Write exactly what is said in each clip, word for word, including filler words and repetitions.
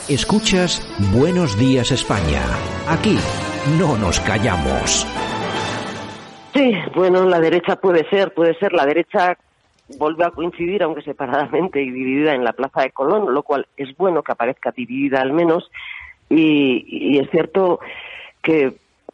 Escuchas Buenos Días España. Aquí no nos callamos. Sí, bueno, la derecha puede ser, puede ser. La derecha vuelve a coincidir, aunque separadamente y dividida, en la Plaza de Colón, lo cual es bueno que aparezca dividida al menos. Y, y es cierto que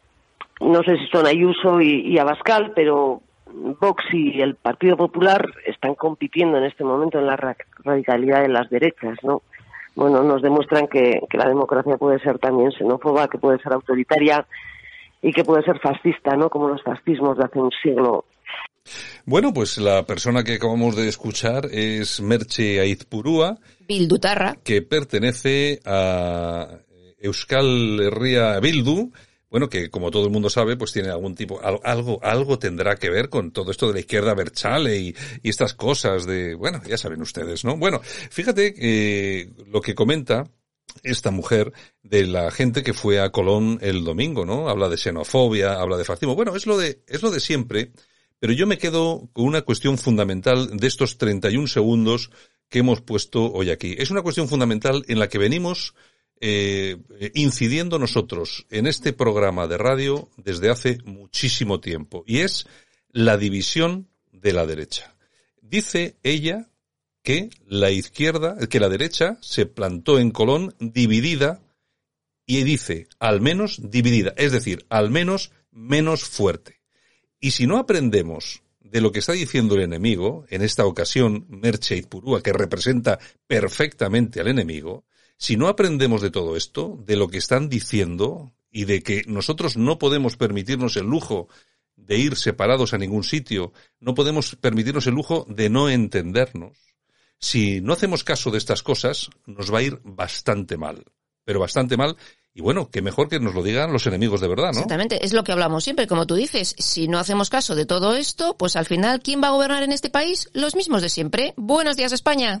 no sé si son Ayuso y, y Abascal, pero Vox y el Partido Popular están compitiendo en este momento en la ra- radicalidad de las derechas, ¿no? Bueno, nos demuestran que, que la democracia puede ser también xenófoba, que puede ser autoritaria y que puede ser fascista, ¿no? Como los fascismos de hace un siglo. Bueno, pues la persona que acabamos de escuchar es Merche Aizpurúa, Bildutarra, que pertenece a Euskal Herria Bildu. Bueno, que como todo el mundo sabe, pues tiene algún tipo, algo, algo tendrá que ver con todo esto de la izquierda abertzale y, y estas cosas de, bueno, ya saben ustedes, ¿no? Bueno, fíjate eh, lo que comenta esta mujer de la gente que fue a Colón el domingo, ¿no? Habla de xenofobia, habla de fascismo. Bueno, es lo de, es lo de siempre, pero yo me quedo con una cuestión fundamental de estos treinta y un segundos que hemos puesto hoy aquí. Es una cuestión fundamental en la que venimos Eh, incidiendo nosotros en este programa de radio desde hace muchísimo tiempo, y es la división de la derecha. Dice ella que la izquierda, que la derecha se plantó en Colón dividida, y dice al menos dividida, es decir, al menos menos fuerte. Y si no aprendemos de lo que está diciendo el enemigo, en esta ocasión Merche Aizpurúa, que representa perfectamente al enemigo, si no aprendemos de todo esto, de lo que están diciendo y de que nosotros no podemos permitirnos el lujo de ir separados a ningún sitio, no podemos permitirnos el lujo de no entendernos, si no hacemos caso de estas cosas, nos va a ir bastante mal, pero bastante mal. Y bueno, qué mejor que nos lo digan los enemigos de verdad, ¿no? Exactamente, es lo que hablamos siempre, como tú dices, si no hacemos caso de todo esto, pues al final, ¿quién va a gobernar en este país? Los mismos de siempre. Buenos días, España.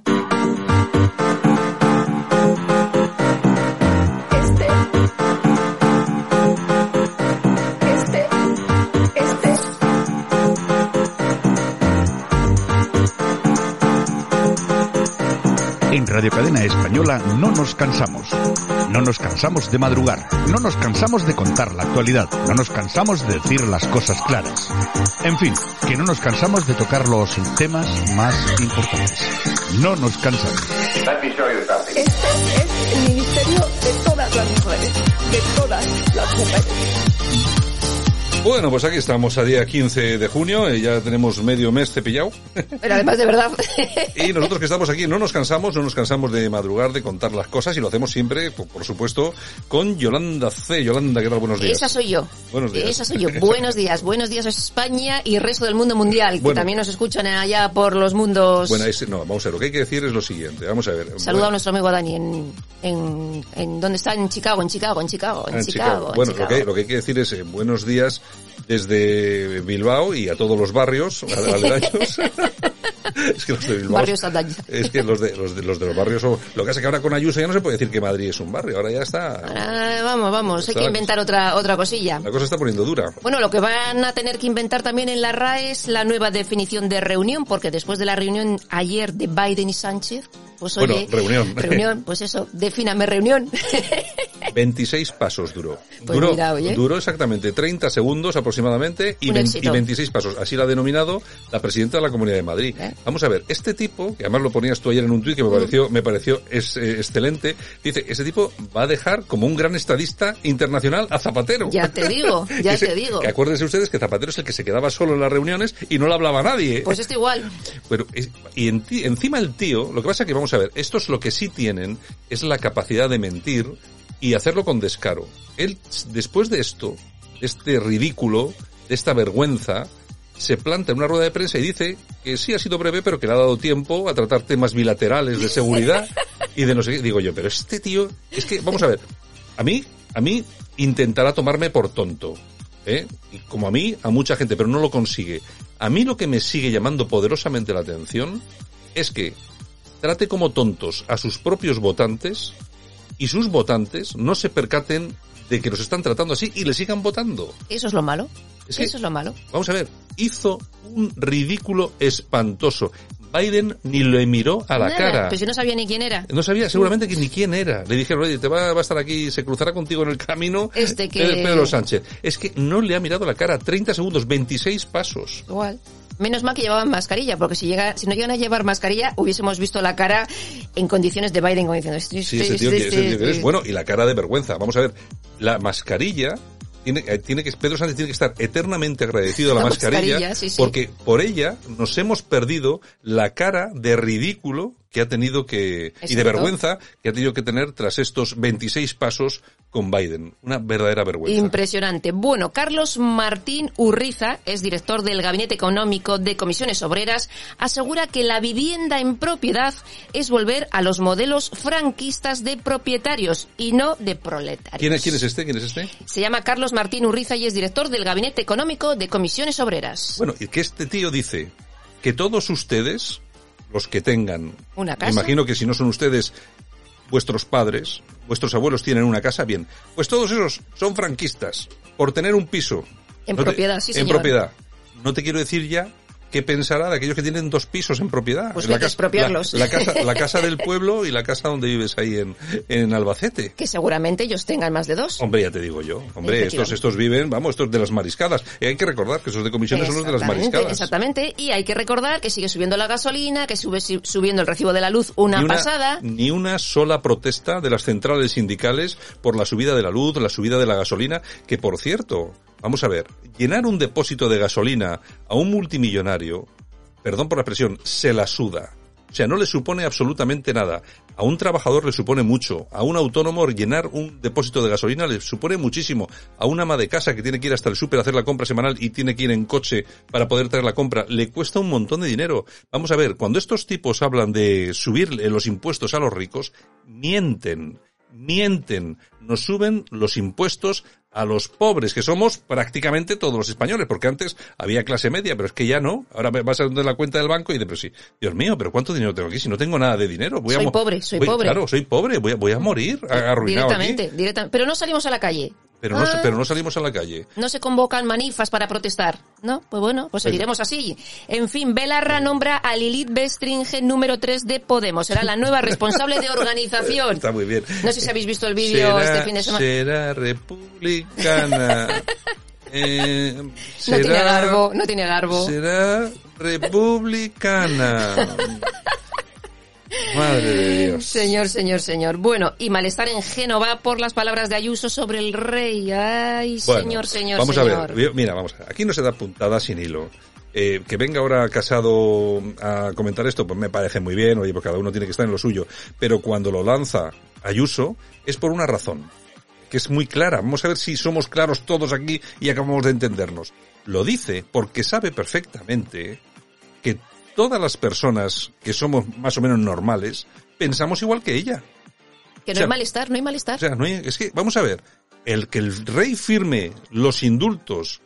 En Radio Cadena Española no nos cansamos. No nos cansamos de madrugar. No nos cansamos de contar la actualidad. No nos cansamos de decir las cosas claras. En fin, que no nos cansamos de tocar los temas más importantes. No nos cansamos. Este es el ministerio de todas las mujeres. De todas las mujeres. Bueno, pues aquí estamos a día quince de junio, eh, ya tenemos medio mes cepillado. Pero además de verdad. Y nosotros que estamos aquí no nos cansamos, no nos cansamos de madrugar, de contar las cosas, y lo hacemos siempre, por, por supuesto, con Yolanda C. Yolanda, ¿qué tal? Buenos días. Esa soy yo. Buenos días. Esa soy yo. Buenos días. Buenos días a España y el resto del mundo mundial, bueno, que también nos escuchan allá por los mundos. Bueno, es, no, vamos a ver, lo que hay que decir es lo siguiente, vamos a ver. Saluda bueno. a nuestro amigo Dani en, en, en, ¿dónde está? En Chicago, en Chicago, en Chicago, en, en Chicago. Chicago. Bueno, en Chicago. Lo, que, lo que hay que decir es eh, buenos días desde Bilbao y a todos los barrios aledaños. Es que los de Bilbao, barrios aledaños. Es que los de los de los de los barrios son, lo que pasa es que ahora con Ayuso ya no se puede decir que Madrid es un barrio, ahora ya está. Ahora, vamos, vamos, hay que inventar otra otra cosilla. La cosa está poniendo dura. Bueno, lo que van a tener que inventar también en la R A E es la nueva definición de reunión, porque después de la reunión ayer de Biden y Sánchez, pues oye, bueno, reunión. Reunión, pues eso, defíname reunión. veintiséis pasos duró. Pues duró, mira, oye. duró exactamente treinta segundos aproximadamente y, veinte, y veintiséis pasos. Así la ha denominado la presidenta de la Comunidad de Madrid. ¿Eh? Vamos a ver, este tipo, que además lo ponías tú ayer en un tuit que me pareció, mm. me pareció es, eh, excelente, dice, ese tipo va a dejar como un gran estadista internacional a Zapatero. Ya te digo, ya que te se, digo. Que acuérdense ustedes que Zapatero es el que se quedaba solo en las reuniones y no le hablaba a nadie. Pues esto igual. Pero, y en, encima el tío, lo que pasa es que vamos a ver, estos lo que sí tienen es la capacidad de mentir y hacerlo con descaro. Él, después de esto, de este ridículo, de esta vergüenza, se planta en una rueda de prensa y dice que sí ha sido breve, pero que le ha dado tiempo a tratar temas bilaterales de seguridad y de no sé qué. Digo yo, pero este tío, es que, vamos a ver, a mí, a mí intentará tomarme por tonto, ¿eh? Y como a mí, a mucha gente, pero no lo consigue. A mí lo que me sigue llamando poderosamente la atención es que trate como tontos a sus propios votantes y sus votantes no se percaten de que los están tratando así y le sigan votando. Eso es lo malo. Es que, Eso es lo malo. Vamos a ver, hizo un ridículo espantoso. Biden ni le miró a la Nada, cara. Pues yo no sabía ni quién era. No sabía seguramente que ni quién era. Le dijeron, oye, te va, va a estar aquí, se cruzará contigo en el camino Este que... Pedro Sánchez. Es que no le ha mirado a la cara. treinta segundos, veintiséis pasos. Igual. Menos mal que llevaban mascarilla, porque si llega, si no llegan a llevar mascarilla, hubiésemos visto la cara en condiciones de Biden como diciendo... Sí, sí, ese tío, ese tío que es. Bueno, y la cara de vergüenza. Vamos a ver, la mascarilla... Tiene, tiene que, Pedro Sánchez tiene que estar eternamente agradecido a la, la mascarilla, mascarilla sí, sí. porque por ella nos hemos perdido la cara de ridículo que ha tenido que, Exacto. y de vergüenza que ha tenido que tener tras estos veintiséis pasos con Biden. Una verdadera vergüenza. Impresionante. Bueno, Carlos Martín Urriza, es director del Gabinete Económico de Comisiones Obreras, asegura que la vivienda en propiedad es volver a los modelos franquistas de propietarios y no de proletarios. ¿Quién es, quién es este? ¿Quién es este? Se llama Carlos Martín Urriza y es director del Gabinete Económico de Comisiones Obreras. Bueno, y que este tío dice que todos ustedes, los que tengan, una casa, me imagino que si no son ustedes, vuestros padres, vuestros abuelos tienen una casa, bien, pues todos esos son franquistas por tener un piso. En no propiedad, te, sí, en señor. En propiedad. No te quiero decir ya qué pensará de aquellos que tienen dos pisos en propiedad. Pues la que expropiarlos. La, la, casa, la casa del pueblo y la casa donde vives ahí en, en Albacete. Que seguramente ellos tengan más de dos. Hombre, ya te digo yo. Hombre, estos estos viven, vamos, estos de las mariscadas. Y hay que recordar que esos de comisiones son los de las mariscadas. Exactamente. Y hay que recordar que sigue subiendo la gasolina, que sube subiendo el recibo de la luz una, ni una pasada. Ni una sola protesta de las centrales sindicales por la subida de la luz, la subida de la gasolina, que por cierto, vamos a ver, llenar un depósito de gasolina a un multimillonario, perdón por la expresión, se la suda. O sea, no le supone absolutamente nada. A un trabajador le supone mucho. A un autónomo llenar un depósito de gasolina le supone muchísimo. A una ama de casa que tiene que ir hasta el súper a hacer la compra semanal y tiene que ir en coche para poder traer la compra, le cuesta un montón de dinero. Vamos a ver, cuando estos tipos hablan de subir los impuestos a los ricos, mienten. Mienten. Nos suben los impuestos a los pobres, que somos prácticamente todos los españoles, porque antes había clase media, pero es que ya no. Ahora vas a la cuenta del banco y dices, pero sí, Dios mío, pero ¿cuánto dinero tengo aquí? Si no tengo nada de dinero. Voy soy a pobre, soy voy, pobre. Claro, soy pobre, voy a, voy a morir arruinado Directamente, aquí. directamente. Pero no salimos a la calle. Pero, ah, no, pero no salimos a la calle. No se convocan manifas para protestar, ¿no? Pues bueno, pues seguiremos así. En fin, Belarra nombra a Lilith Bestringe número tres de Podemos. Será la nueva responsable de organización. Está muy bien. No sé si habéis visto el vídeo este fin de semana. Será republicana. eh, será, no tiene garbo, no tiene garbo. Será republicana. Madre de Dios. Señor, señor, señor. Bueno, y malestar en Génova por las palabras de Ayuso sobre el rey. Ay, bueno, señor, señor, vamos señor. a ver, mira, vamos a ver. Aquí no se da puntada sin hilo. Eh, que venga ahora Casado a comentar esto, pues me parece muy bien, oye, pues cada uno tiene que estar en lo suyo. Pero cuando lo lanza Ayuso, es por una razón, que es muy clara. Vamos a ver si somos claros todos aquí y acabamos de entendernos. Lo dice porque sabe perfectamente que todas las personas que somos más o menos normales pensamos igual que ella. Que no o sea, hay malestar, no hay malestar. O sea, no hay, es que, vamos a ver, el que el rey firme los indultos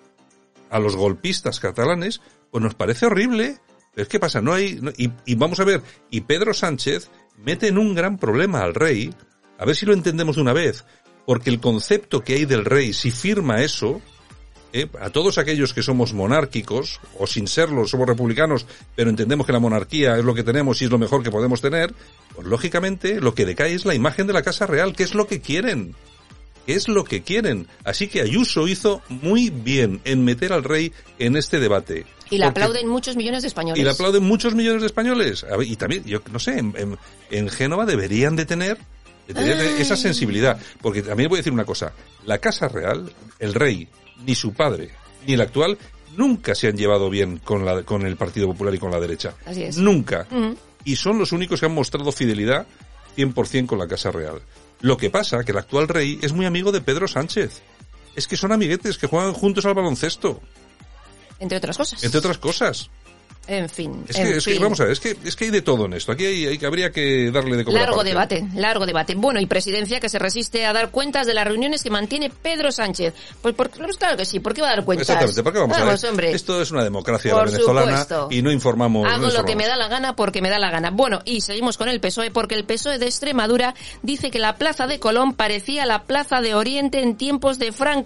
a los golpistas catalanes, pues nos parece horrible. Pero es que pasa, no hay, no, y, y vamos a ver, y Pedro Sánchez mete en un gran problema al rey, a ver si lo entendemos de una vez, porque el concepto que hay del rey, si firma eso, Eh, a todos aquellos que somos monárquicos, o sin serlo, somos republicanos, pero entendemos que la monarquía es lo que tenemos y es lo mejor que podemos tener, pues lógicamente lo que decae es la imagen de la Casa Real, que es lo que quieren, que es lo que quieren. Así que Ayuso hizo muy bien en meter al rey en este debate. Y la porque, aplauden muchos millones de españoles. Y la aplauden muchos millones de españoles. A ver, y también, yo no sé, en, en, en Génova deberían de tener de tener Ay. esa sensibilidad. Porque también voy a decir una cosa, la Casa Real, el rey, ni su padre, ni el actual, nunca se han llevado bien con la con el Partido Popular y con la derecha. Así es. Nunca. Uh-huh. Y son los únicos que han mostrado fidelidad cien por ciento con la Casa Real. Lo que pasa que el actual rey es muy amigo de Pedro Sánchez. Es que son amiguetes que juegan juntos al baloncesto. Entre otras cosas. Entre otras cosas. En fin, es en que, es fin. que vamos a ver, es que es que hay de todo en esto. Aquí hay, hay, habría que darle de comer Largo aparte. debate, largo debate. Bueno, y presidencia que se resiste a dar cuentas de las reuniones que mantiene Pedro Sánchez. Pues, por, pues claro que sí, ¿por qué va a dar cuentas? Exactamente, ¿por qué vamos, vamos a ver? Hombre. Esto es una democracia Por la venezolana supuesto. Y no informamos. Hago no lo informamos. que me da la gana porque me da la gana. Bueno, y seguimos con el P S O E porque el P S O E de Extremadura dice que la plaza de Colón parecía la plaza de Oriente en tiempos de Franco.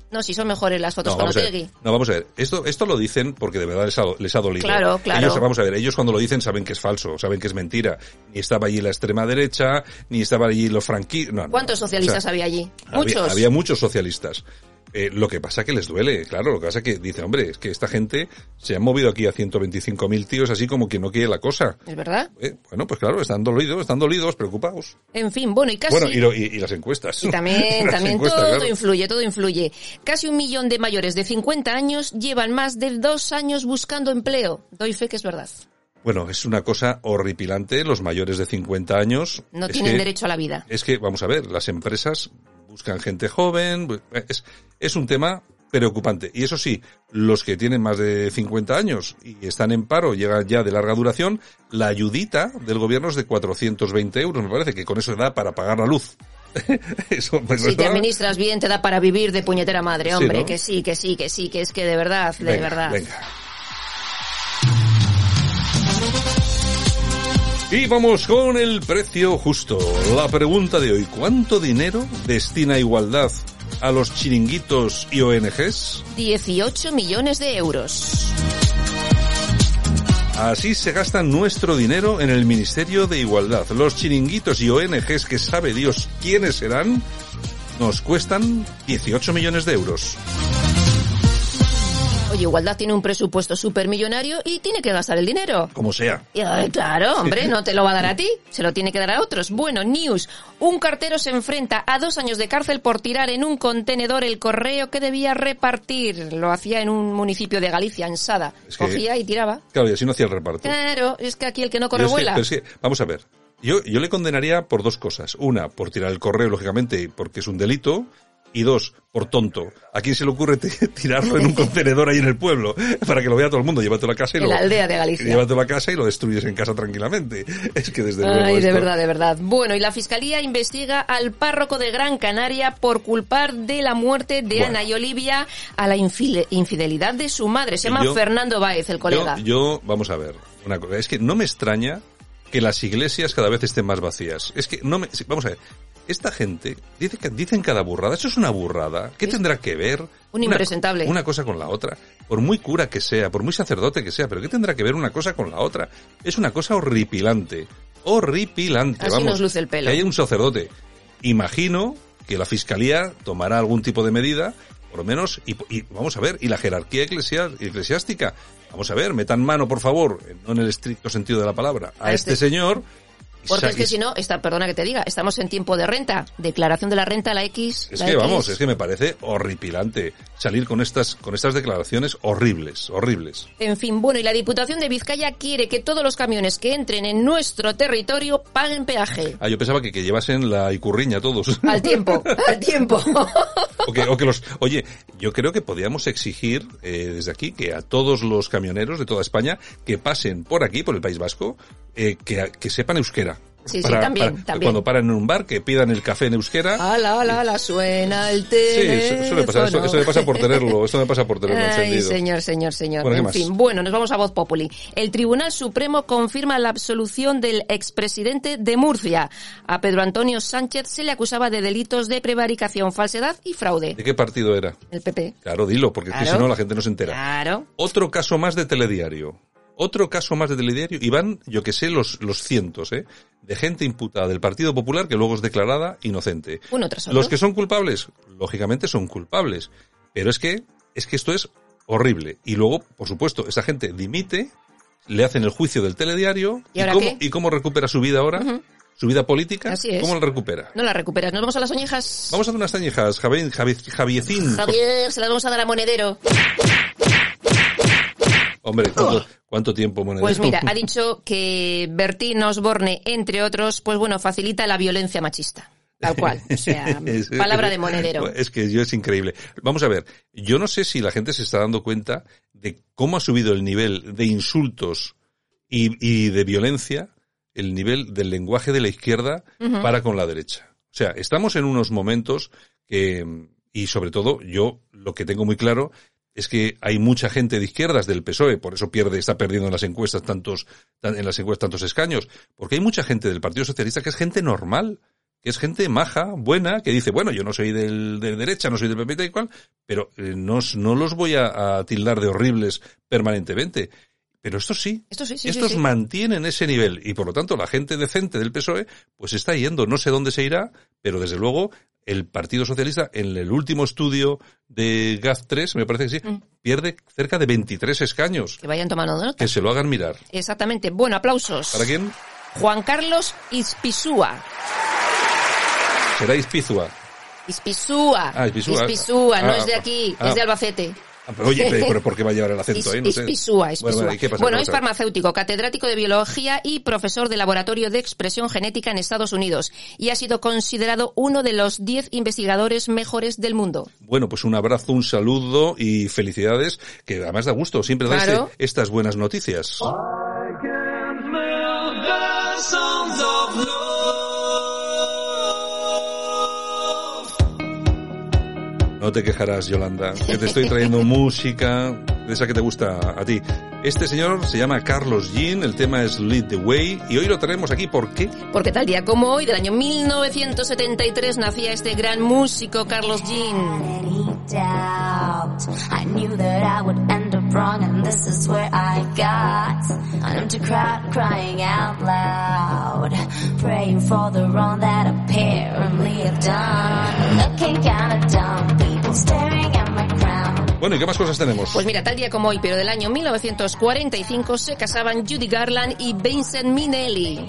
No, si son mejores las fotos No, con vamos a ver. Otegi. No, vamos a ver. Esto, esto lo dicen porque de verdad les ha, les ha dolido. Claro, claro. Ellos, vamos a ver, ellos cuando lo dicen saben que es falso, saben que es mentira. Ni estaba allí la extrema derecha, ni estaba allí los franquistas. No, no, ¿Cuántos no. socialistas O sea, había allí? había, Muchos. Había muchos socialistas. Eh, lo que pasa que les duele, claro, lo que pasa que dicen, hombre, es que esta gente se han movido aquí a ciento veinticinco mil tíos así como que no quiere la cosa. ¿Es verdad? Eh, bueno, pues claro, están dolidos, están dolidos, preocupados. En fin, bueno, y casi... Bueno, y, lo, y, y las encuestas. Y también, Las también encuestas, todo claro. influye, todo influye. Casi un millón de mayores de cincuenta años llevan más de dos años buscando empleo. Doy fe que es verdad. Bueno, es una cosa horripilante, los mayores de cincuenta años. No es tienen que, derecho a la vida. Es que, vamos a ver, las empresas buscan gente joven, es, es un tema preocupante. Y eso sí, los que tienen más de cincuenta años y están en paro, llegan ya de larga duración, la ayudita del gobierno es de cuatrocientos veinte euros, me parece que con eso da para pagar la luz. Eso, pues, Si te ¿verdad? administras bien, te da para vivir de puñetera madre, Sí, hombre, ¿no? que sí, que sí, que sí, que es que de verdad, de Venga, verdad. venga. Y vamos con el precio justo. La pregunta de hoy, ¿cuánto dinero destina Igualdad a los chiringuitos y O N Ges? dieciocho millones de euros. Así se gasta nuestro dinero en el Ministerio de Igualdad. Los chiringuitos y O N Ges, que sabe Dios quiénes serán, nos cuestan dieciocho millones de euros. Oye, Igualdad tiene un presupuesto supermillonario y tiene que gastar el dinero. Como sea. Y, eh, claro, hombre, no te lo va a dar a ti, se lo tiene que dar a otros. Bueno, news. Un cartero se enfrenta a dos años de cárcel por tirar en un contenedor el correo que debía repartir. Lo hacía en un municipio de Galicia, en Sada. Es que- Cogía y tiraba. Claro, y así no hacía el reparto. Claro, es que aquí el que no Pero corre es que- vuela. pero es que, vamos a ver, yo, yo le condenaría por dos cosas. Una, por tirar el correo, lógicamente, porque es un delito. Y dos, por tonto. ¿A quién se le ocurre t- tirarlo en un contenedor ahí en el pueblo? Para que lo vea todo el mundo. Llévatelo a casa y En lo... la aldea de Galicia. Llévatelo a casa y lo destruyes en casa tranquilamente. Es que desde luego Ay, de esto- verdad, de verdad. Bueno, y la Fiscalía investiga al párroco de Gran Canaria por culpar de la muerte de Bueno. Ana y Olivia a la infile- infidelidad de su madre. Se llama Yo- Fernando Báez, el colega. Yo, yo, vamos a ver, una cosa. Es que no me extraña que las iglesias cada vez estén más vacías. Es que no me... sí, vamos a ver. Esta gente dice que dicen cada burrada. Eso es una burrada. ¿Qué Es tendrá que ver? un una- impresentable. Una cosa con la otra. Por muy cura que sea, por muy sacerdote que sea, pero ¿qué tendrá que ver una cosa con la otra? Es una cosa horripilante. Horripilante, Así vamos. nos luce el pelo. Que haya un sacerdote. Imagino que la Fiscalía tomará algún tipo de medida, por lo menos, y, y vamos a ver, y la jerarquía eclesia- eclesiástica. Vamos a ver, metan mano, por favor, no en el estricto sentido de la palabra, a, A este, este- señor. y Porque sa- es que y- si no, está, perdona que te diga, estamos en tiempo de renta. Declaración de la renta, la X. Es la que X. vamos, es que me parece horripilante salir con estas, con estas declaraciones horribles, horribles. En fin, bueno, y la Diputación de Vizcaya quiere que todos los camiones que entren en nuestro territorio paguen peaje. Ah, yo pensaba que, que llevasen la icurriña todos. Al tiempo, al tiempo. O que, o que los, oye, yo creo que podríamos exigir eh, desde aquí que a todos los camioneros de toda España que pasen por aquí, por el País Vasco, eh, que, que sepan euskera. Sí, sí, también, también. Cuando paran en un bar, que pidan el café en euskera. Ala, ala, ala, suena el Sí, teléfono. eso, eso me pasa, eso, eso me pasa por tenerlo, eso me pasa por tenerlo Ay, encendido. señor, señor, señor. Bueno, ¿qué en más? fin, bueno, nos vamos a Voz Populi. El Tribunal Supremo confirma la absolución del expresidente de Murcia. A Pedro Antonio Sánchez se le acusaba de delitos de prevaricación, falsedad y fraude. ¿De qué partido era? El P P. Claro, dilo, porque es que Claro. si no la gente no se entera. Claro. Otro caso más de telediario. Otro caso más de telediario. Y van, yo que sé, los, los cientos, ¿eh? De gente imputada del Partido Popular que luego es declarada inocente. Uno tras otro. Los que son culpables, lógicamente son culpables. Pero es que, es que esto es horrible. Y luego, por supuesto, esa gente dimite, le hacen el juicio del telediario. ¿Y ahora cómo, qué? ¿Y cómo recupera su vida ahora? Ujú. Su vida política. Así es. ¿Cómo la recupera? No la recuperas. Nos vamos a las oñejas. Vamos a hacer unas tañejas, Javi, Javi, Javiecín. Javier, se las vamos a dar a Monedero. Hombre, ¿cuánto, cuánto tiempo, Monedero? Pues mira, ha dicho que Bertín Osborne, entre otros, pues bueno, facilita la violencia machista. Tal cual. O sea, Es- palabra de monedero. Es que yo es increíble. Vamos a ver, yo no sé si la gente se está dando cuenta de cómo ha subido el nivel de insultos y, y de violencia, el nivel del lenguaje de la izquierda Ujú. para con la derecha. O sea, estamos en unos momentos que, y sobre todo, yo lo que tengo muy claro es que hay mucha gente de izquierdas del P S O E, por eso pierde, está perdiendo en las encuestas tantos, tan- en las encuestas tantos escaños, porque hay mucha gente del Partido Socialista que es gente normal, que es gente maja, buena, que dice, bueno, yo no soy del, de derecha, no soy del P P y cual, pero eh, no, no los voy a, a tildar de horribles permanentemente. Pero estos sí, estos, sí, sí, estos sí, sí. mantienen ese nivel y por lo tanto la gente decente del P S O E pues está yendo, no sé dónde se irá, pero desde luego el Partido Socialista en el último estudio de G A Z tres, me parece que sí, mm. pierde cerca de veintitrés escaños. Que vayan tomando nota. Que se lo hagan mirar. Exactamente. Bueno, aplausos. ¿Para quién? Juan Carlos Ispizúa. ¿Será Ispizúa? Ispizúa. Ah, Ispizúa. Ispizúa, no ah, es de aquí, ah, es de Albacete. Oye, pero ¿por qué va a llevar el acento ahí? No sé. Ispizúa, Ispizúa. Bueno, bueno, ¿qué pasa? Bueno, es farmacéutico, catedrático de biología y profesor de laboratorio de expresión genética en Estados Unidos y ha sido considerado uno de los diez investigadores mejores del mundo. Bueno, pues un abrazo, un saludo y felicidades, que además da gusto siempre darse claro. estas buenas noticias. No te quejarás, Yolanda, que te estoy trayendo música de esa que te gusta a ti. Este señor se llama Carlos Jean, el tema es Lead the Way, y hoy lo traemos aquí, ¿por qué? Porque tal día como hoy, del año mil novecientos setenta y tres, nacía este gran músico, Carlos Jean. I knew that I would end up wrong, and this is where I got an empty crowd crying out loud, praying for the wrong that apparently I've done, looking kinda dumb, people staring at my crown. Bueno, ¿y qué más cosas tenemos? Pues mira, tal día como hoy, pero del año mil novecientos cuarenta y cinco, se casaban Judy Garland y Vincent Minnelli.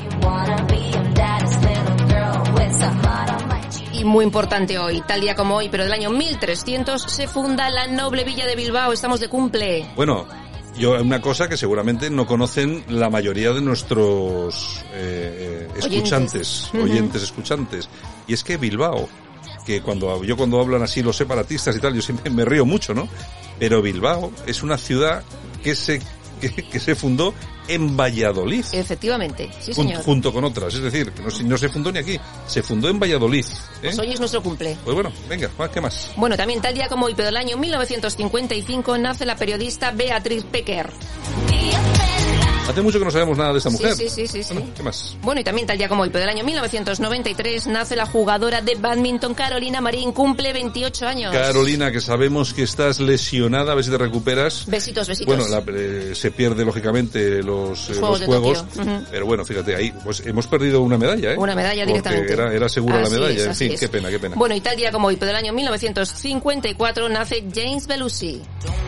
Y muy importante hoy, tal día como hoy, pero del año mil trescientos, se funda la noble villa de Bilbao. Estamos de cumple. Bueno, yo una cosa que seguramente no conocen la mayoría de nuestros eh, escuchantes, oyentes, oyentes uh-huh. escuchantes, y es que Bilbao, que cuando yo cuando hablan así los separatistas y tal, yo siempre me río mucho, ¿no? Pero Bilbao es una ciudad que se que, que se fundó en Valladolid. Efectivamente, sí señor. Junto, junto con otras, es decir, que no, no se fundó ni aquí, se fundó en Valladolid. ¿eh? Pues hoy es nuestro cumple. Pues bueno, venga, ¿qué más? Bueno, también tal día como hoy, pero del año mil novecientos cincuenta y cinco, nace la periodista Beatriz Pecker. Hace mucho que no sabemos nada de esta mujer. Sí, sí, sí, sí. Bueno, ¿qué más? Bueno, y también tal día como hoy, pero del año mil novecientos noventa y tres, nace la jugadora de bádminton Carolina Marín, cumple veintiocho años. Carolina, que sabemos que estás lesionada, a ver si te recuperas. Besitos, besitos. Bueno, la, eh, se pierde lógicamente los, los juegos, los juegos uh-huh. pero bueno, fíjate, ahí pues hemos perdido una medalla, ¿eh? Una medalla directamente. Era, era segura así la medalla, es, en fin, es. qué pena, qué pena. Bueno, y tal día como hoy, pero del año mil novecientos cincuenta y cuatro, nace James Belushi.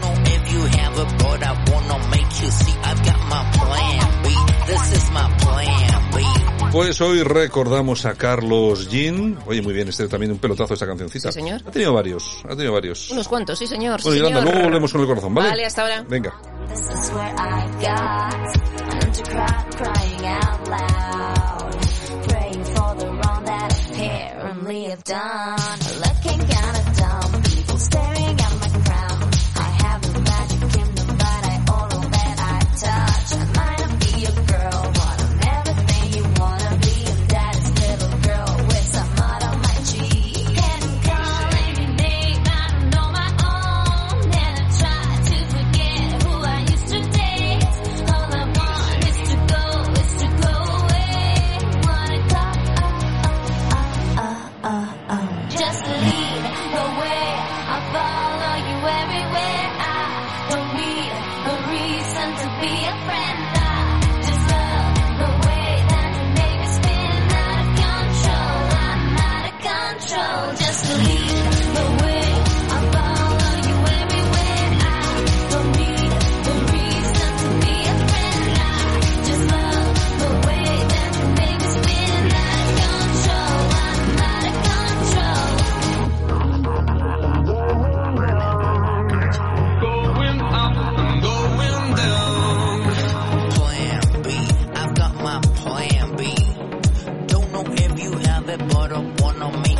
Pues hoy recordamos a Carlos Jean. Oye, muy bien, este también un pelotazo esta cancioncita. Sí, señor. Ha tenido varios, ha tenido varios. Unos cuantos, sí, señor. Bueno, sí, Yolanda, señor. luego volvemos con el corazón, ¿vale? Vale, hasta ahora. Venga. Plan B. Don't know if you have it, but I wanna make